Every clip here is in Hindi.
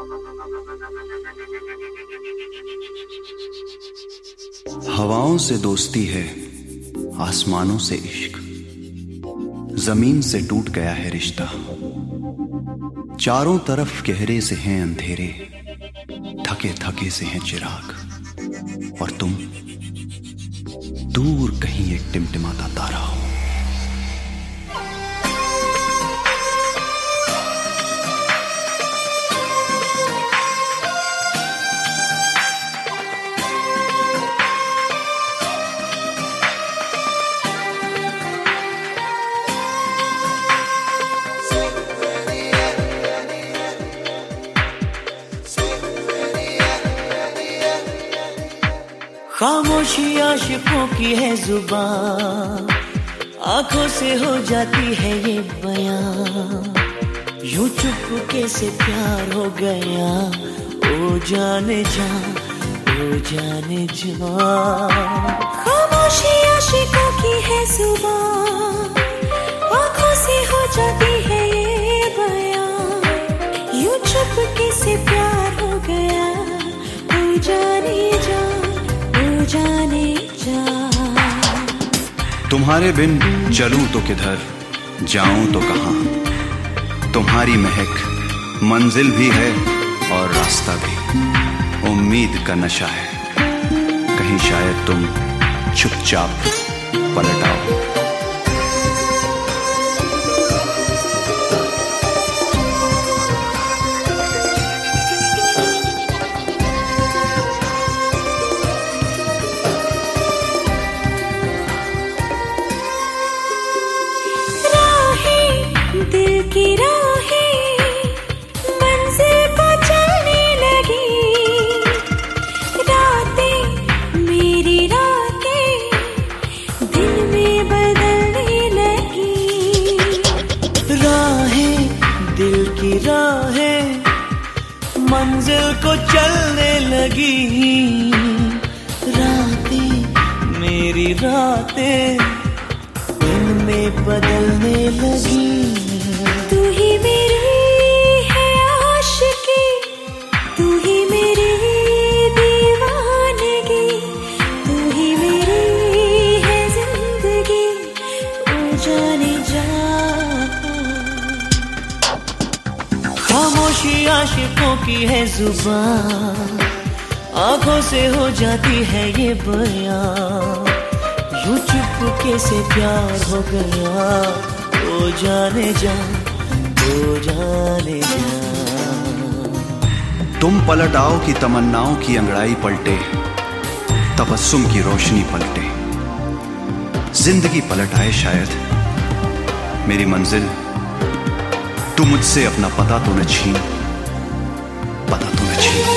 हवाओं से दोस्ती है, आसमानों से इश्क, जमीन से टूट गया है रिश्ता। चारों तरफ गहरे से हैं अंधेरे, थके थके से हैं चिराग, और तुम दूर कहीं एक टिमटिमाता तारा हो। खामोशी आशिकों की है जुबान, आंखों से हो जाती है ये बयां, यूं चुपके से प्यार हो गया। ओ जाने जा, ओ जाने जा। खामोशी आशिकों की है जुबान, आंखों से हो जाती है ये बयां, यूं चुपके से प्यार हो गया। ओ जाने जा, जाने जा। तुम्हारे बिन चलूं तो किधर, जाऊं तो कहां। तुम्हारी महक मंजिल भी है और रास्ता भी। उम्मीद का नशा है, कहीं शायद तुम चुपचाप पलट आओ। दिल की राहें मंजिल को चलने लगी, रातें मेरी रातें दिन में बदलने लगी। राहें दिल की राहें मंजिल को चलने लगी, रातें मेरी रातें दिन में बदलने लगी। तू ही मेरी है आशिकी, तू ही मेरी दीवानगी, तू ही मेरी है जिंदगी। ओ जाने जा। खामोशी आशिकों की है जुबान, आंखों से हो जाती है ये बयां, यूं चुपके से प्यार हो गया। ओ जाने जा, ओ जाने जा। तुम पलट आओ कि तमन्नाओं की अंगड़ाई पलटे, तबस्सुम की रोशनी पलटे। जिंदगी पलट आए शायद, मेरी मंजिल तू मुझसे अपना पता तो न छीन, पता तो न छीन।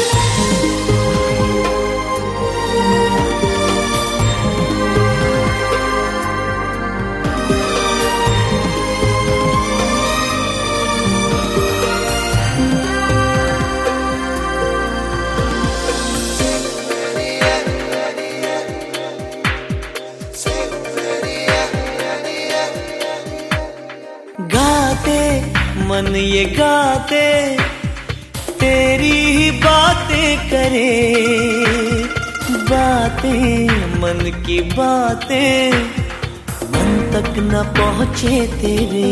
गाते मन ये गाते तेरी ही बातें करे, बातें मन की बातें मन तक न पहुँचे तेरे।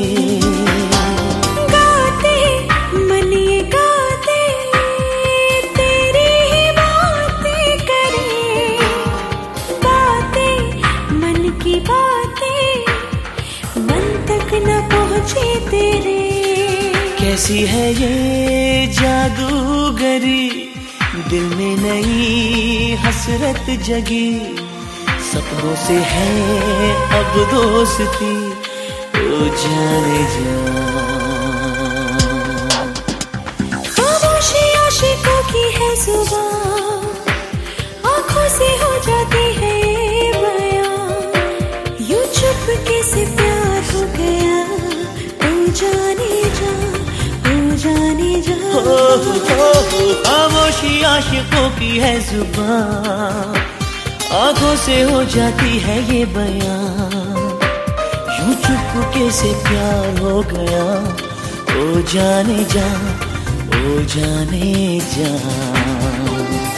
गाते मन ये गाते तेरी ही बातें करे, बातें मन की बातें मन तक न पहुँचे तेरे। कैसी है ये जादूगरी, दिल में नई हसरत जगी, सपनों से है अब दोस्ती। ओ जाने जा। खामोशी आशिकों की है जुबान, आंखों से हो जाती है ये बयां, यूं चुपके से प्यार हो गया। ओ जाने जा, ओ जाने जा। खामोशी आशिकों की है जुबान, आंखों से हो जाती है ये बयां, यूं चुपके से प्यार हो गया। ओ जाने जा, ओ जाने जा।